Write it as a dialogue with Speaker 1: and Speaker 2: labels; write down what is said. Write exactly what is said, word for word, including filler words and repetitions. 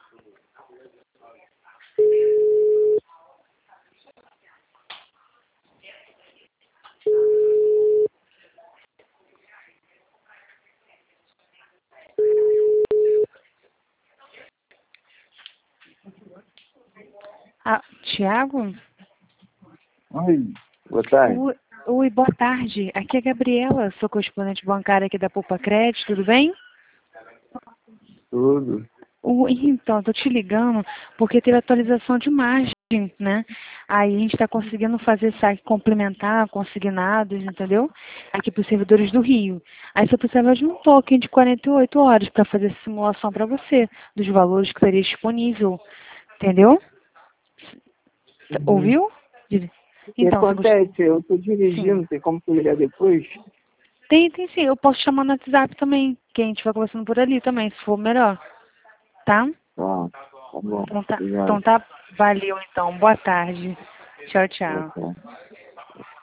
Speaker 1: Ah, Tiago?
Speaker 2: Oi, boa tarde.
Speaker 1: Oi, oi, boa tarde. Aqui é a Gabriela, sou correspondente bancária aqui da Poupa Crédito, tudo bem?
Speaker 2: Tudo.
Speaker 1: Oi, então, tô te ligando porque teve atualização de margem, né? Aí a gente está conseguindo fazer saque complementar, consignados, entendeu? Aqui para os servidores do Rio. Aí você precisava de um token de quarenta e oito horas para fazer essa simulação para você, dos valores que teria disponível, entendeu?
Speaker 2: Uhum.
Speaker 1: Ouviu?
Speaker 2: O que
Speaker 1: Então, você gost...
Speaker 2: acontece? Eu estou
Speaker 1: Sim.
Speaker 2: dirigindo, tem como tu ligar depois?
Speaker 1: Tem, tem sim. Eu posso chamar no WhatsApp também, que a gente vai conversando por ali também, se for melhor. Tá?
Speaker 2: Tá, tá bom.
Speaker 1: Então tá,
Speaker 2: Obrigado.
Speaker 1: então tá. Valeu então. Boa tarde. Tchau,
Speaker 2: Boa
Speaker 1: tchau.
Speaker 2: tarde.